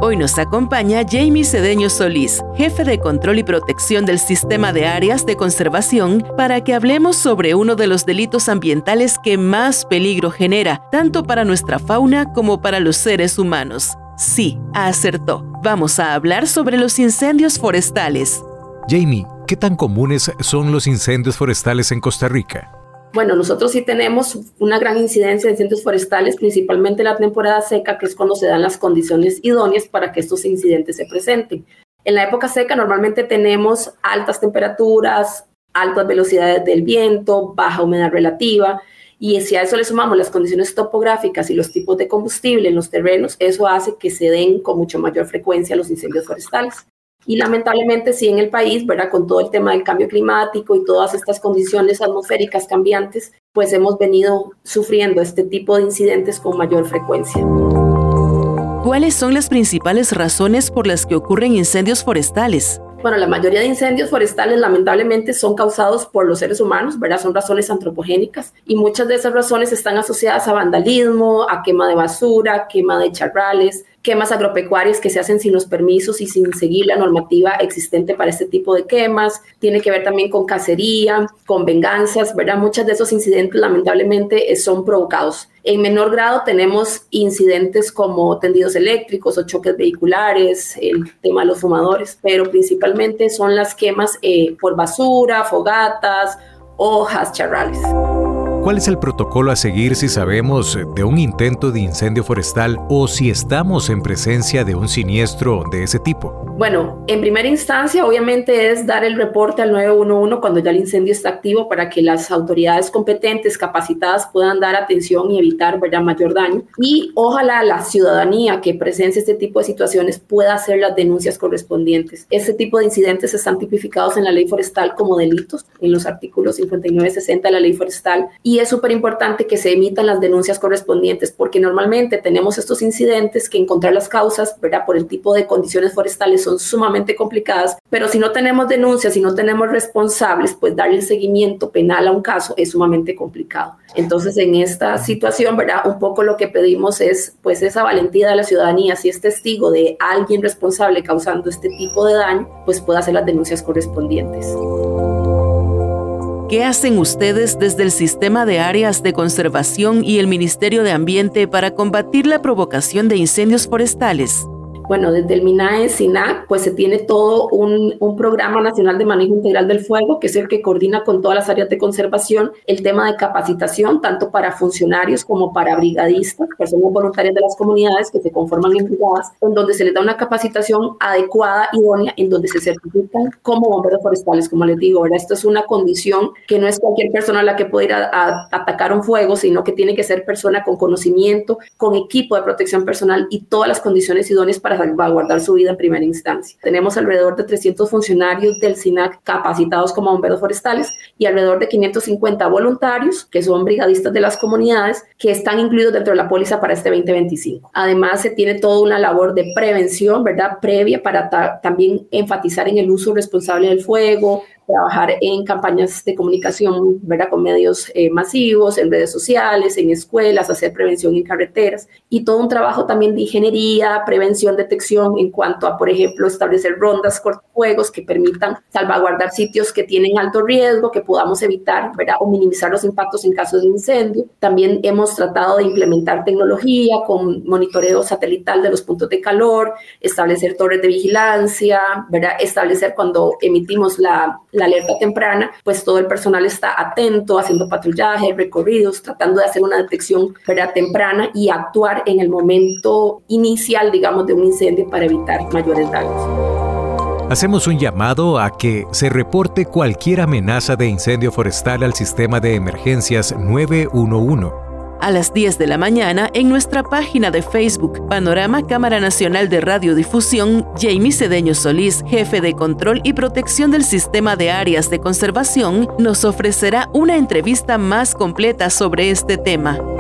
Hoy nos acompaña Jamie Cedeño Solís, jefe de control y protección del Sistema de Áreas de Conservación, para que hablemos sobre uno de los delitos ambientales que más peligro genera, tanto para nuestra fauna como para los seres humanos. Sí, acertó. Vamos a hablar sobre los incendios forestales. Jamie, ¿qué tan comunes son los incendios forestales en Costa Rica? Bueno, nosotros sí tenemos una gran incidencia de incendios forestales, principalmente en la temporada seca, que es cuando se dan las condiciones idóneas para que estos incidentes se presenten. En la época seca normalmente tenemos altas temperaturas, altas velocidades del viento, baja humedad relativa, y si a eso le sumamos las condiciones topográficas y los tipos de combustible en los terrenos, eso hace que se den con mucho mayor frecuencia los incendios forestales. Y lamentablemente sí en el país, ¿verdad? Con todo el tema del cambio climático y todas estas condiciones atmosféricas cambiantes, pues hemos venido sufriendo este tipo de incidentes con mayor frecuencia. ¿Cuáles son las principales razones por las que ocurren incendios forestales? Bueno, la mayoría de incendios forestales lamentablemente son causados por los seres humanos, ¿verdad? Son razones antropogénicas y muchas de esas razones están asociadas a vandalismo, a quema de basura, quema de charrales, quemas agropecuarias que se hacen sin los permisos y sin seguir la normativa existente para este tipo de quemas. Tiene que ver también con cacería, con venganzas, ¿verdad? Muchos de esos incidentes lamentablemente son provocados. En menor grado tenemos incidentes como tendidos eléctricos o choques vehiculares, el tema de los fumadores, pero principalmente son las quemas por basura, fogatas, hojas, charrales. ¿Cuál es el protocolo a seguir si sabemos de un intento de incendio forestal o si estamos en presencia de un siniestro de ese tipo? Bueno, en primera instancia, obviamente es dar el reporte al 911 cuando ya el incendio está activo para que las autoridades competentes, capacitadas, puedan dar atención y evitar, ¿verdad?, mayor daño. Y ojalá la ciudadanía que presencia este tipo de situaciones pueda hacer las denuncias correspondientes. Este tipo de incidentes están tipificados en la ley forestal como delitos, en los artículos 59 y 60 de la ley forestal. Y es súper importante que se emitan las denuncias correspondientes porque normalmente tenemos estos incidentes que encontrar las causas, ¿verdad?, por el tipo de condiciones forestales son sumamente complicadas, pero si no tenemos denuncias, si no tenemos responsables, pues darle seguimiento penal a un caso es sumamente complicado. Entonces, en esta situación, ¿verdad?, un poco lo que pedimos es pues esa valentía de la ciudadanía, si es testigo de alguien responsable causando este tipo de daño, pues pueda hacer las denuncias correspondientes. ¿Qué hacen ustedes desde el Sistema de Áreas de Conservación y el Ministerio de Ambiente para combatir la provocación de incendios forestales? Bueno, desde el MINAE, SINAC, pues se tiene todo un programa nacional de manejo integral del fuego, que es el que coordina con todas las áreas de conservación el tema de capacitación, tanto para funcionarios como para brigadistas, personas voluntarias de las comunidades que se conforman en brigadas, en donde se les da una capacitación adecuada, idónea, en donde se certifican como bomberos forestales, como les digo, ¿verdad? Esto es una condición que no es cualquier persona la que puede ir a atacar un fuego, sino que tiene que ser persona con conocimiento, con equipo de protección personal y todas las condiciones idóneas para salvaguardar su vida en primera instancia. Tenemos alrededor de 300 funcionarios del SINAC capacitados como bomberos forestales y alrededor de 550 voluntarios, que son brigadistas de las comunidades, que están incluidos dentro de la póliza para este 2025. Además, se tiene toda una labor de prevención, ¿verdad?, previa para también enfatizar en el uso responsable del fuego, trabajar en campañas de comunicación, ¿verdad?, con medios masivos, en redes sociales, en escuelas, hacer prevención en carreteras y todo un trabajo también de ingeniería, prevención, detección en cuanto a, por ejemplo, establecer rondas cortafuegos que permitan salvaguardar sitios que tienen alto riesgo, que podamos evitar, ¿verdad?, o minimizar los impactos en caso de incendio. También hemos tratado de implementar tecnología con monitoreo satelital de los puntos de calor, establecer torres de vigilancia, ¿verdad?, establecer cuando emitimos la alerta temprana, pues todo el personal está atento, haciendo patrullaje, recorridos, tratando de hacer una detección, ¿verdad?, temprana y actuar en el momento inicial, digamos, de un incendio para evitar mayores daños. Hacemos un llamado a que se reporte cualquier amenaza de incendio forestal al sistema de emergencias 911. A las 10 de la mañana, en nuestra página de Facebook, Panorama Cámara Nacional de Radiodifusión, Jamie Cedeño Solís, jefe de control y protección del Sistema de Áreas de Conservación, nos ofrecerá una entrevista más completa sobre este tema.